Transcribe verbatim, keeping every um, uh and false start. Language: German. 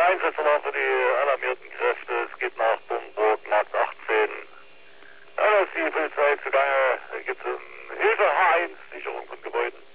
Einsatzverlauf für die alarmierten Kräfte. Es geht nach Bumburg, Markt achtzehn. Da ist die Polizei zugange. Da gibt es Hilfe H eins, Sicherung von Gebäuden.